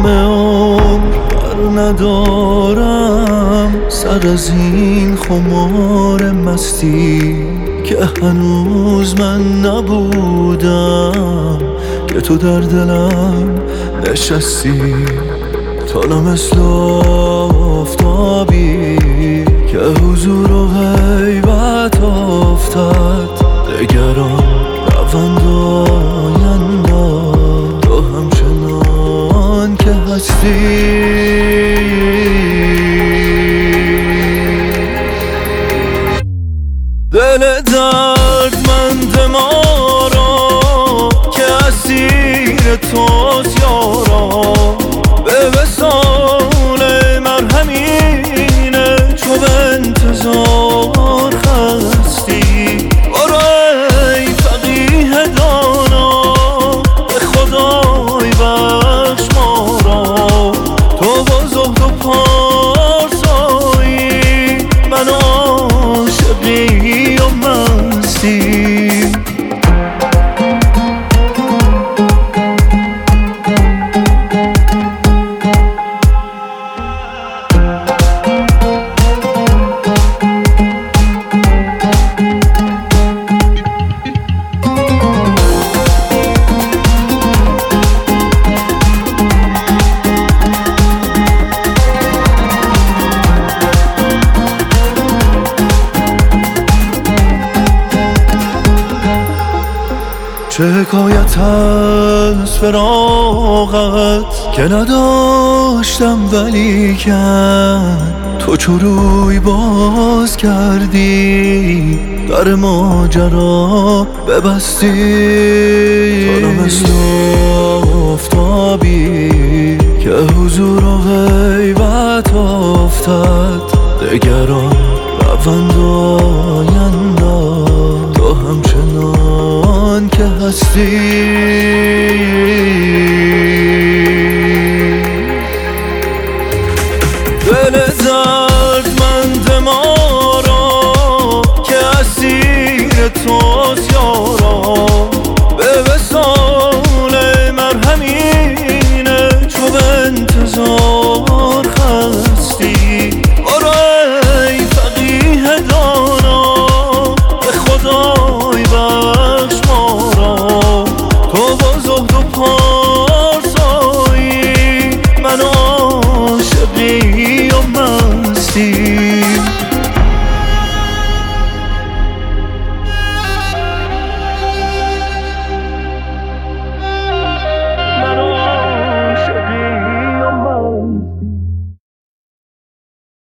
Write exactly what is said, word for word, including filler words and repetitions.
همه عمر بر ندارم سر از این خمار مستی که هنوز من نبودم که تو در دلم نشستی. تا نه مثل آفتابی که حضور و غیبت افتد دگران روند آینده تو همچنان که هستی. دل دردمند ما را که اسیر توست یارا به وصال مرهمینه چو به انتظار خستی. برو ای فقیه دانا به خدای بخش ما را تو با زهد و پارسایی من عاشقی و مستی. چه حکایت از فراغت که نداشتم ولیکن تو چو روی باز کردی در ماجرا ببستی. تو نه مثل آفتابی که حضور و غیبت افتد دگران روند آینده تو همچنان که هستی. دل دردمند ما را که اسیر توست یارا به وصال مرهمینه چو به انتظار